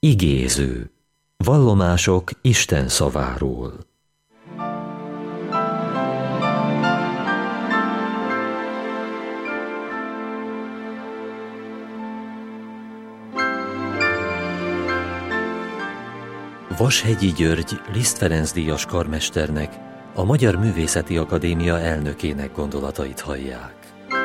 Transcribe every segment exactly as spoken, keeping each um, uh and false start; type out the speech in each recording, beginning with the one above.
Igéző. Vallomások Isten szaváról. Vashegyi György Liszt Ferenc díjas karmesternek, a Magyar Művészeti Akadémia elnökének gondolatait hallják.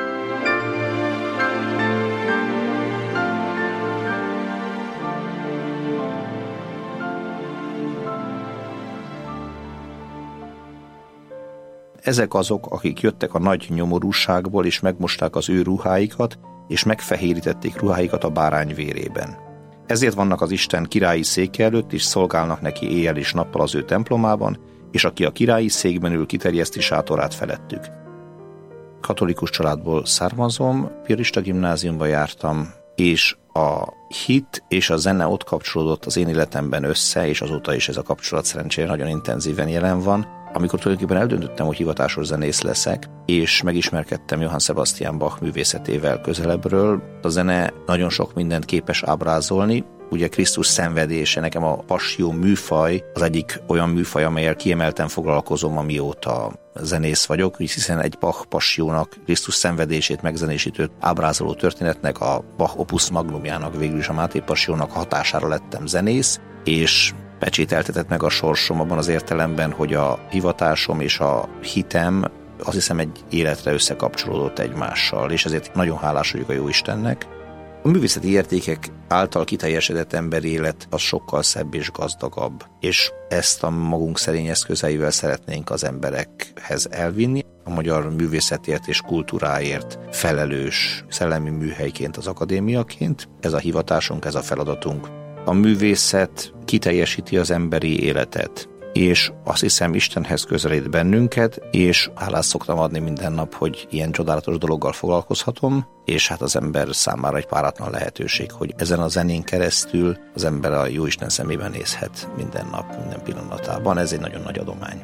Ezek azok, akik jöttek a nagy nyomorúságból, és megmosták az ő ruháikat, és megfehérítették ruháikat a bárány vérében. Ezért vannak az Isten királyi széke előtt, és szolgálnak neki éjjel és nappal az ő templomában, és aki a királyi székben ül, kiterjeszti sátorát felettük. Katolikus családból származom, piarista gimnáziumba jártam, és a hit és a zene ott kapcsolódott az én életemben össze, és azóta is ez a kapcsolat szerencsére nagyon intenzíven jelen van. Amikor tulajdonképpen eldöntöttem, hogy hivatásos zenész leszek, és megismerkedtem Johann Sebastian Bach művészetével közelebbről, a zene nagyon sok mindent képes ábrázolni. Ugye Krisztus szenvedése, nekem a passió műfaj az egyik olyan műfaj, amelyel kiemelten foglalkozom, amióta zenész vagyok, hiszen egy Bach passiónak, Krisztus szenvedését megzenésítő ábrázoló történetnek, a Bach opus magnumjának, végül is a Máté passiónak hatására lettem zenész, és pecsételtetett meg a sorsom abban az értelemben, hogy a hivatásom és a hitem azt hiszem egy életre összekapcsolódott egymással, és ezért nagyon hálás vagyok a Jóistennek. A művészeti értékek által kiteljesedett emberi élet az sokkal szebb és gazdagabb, és ezt a magunk szerény eszközeivel szeretnénk az emberekhez elvinni. A magyar művészetért és kultúráért felelős szellemi műhelyként, az akadémiaként. Ez a hivatásunk, ez a feladatunk. A művészet kiteljesíti az emberi életet, és azt hiszem Istenhez közelít bennünket, és hálát szoktam adni minden nap, hogy ilyen csodálatos dologgal foglalkozhatom, és hát az ember számára egy páratlan lehetőség, hogy ezen a zenén keresztül az ember a Jóisten szemében nézhet minden nap, minden pillanatában. Ez egy nagyon nagy adomány.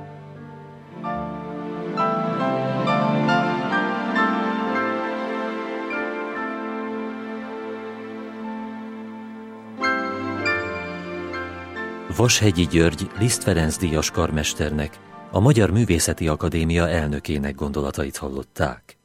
Vashegyi György Liszt Ferenc díjas karmesternek, a Magyar Művészeti Akadémia elnökének gondolatait hallották.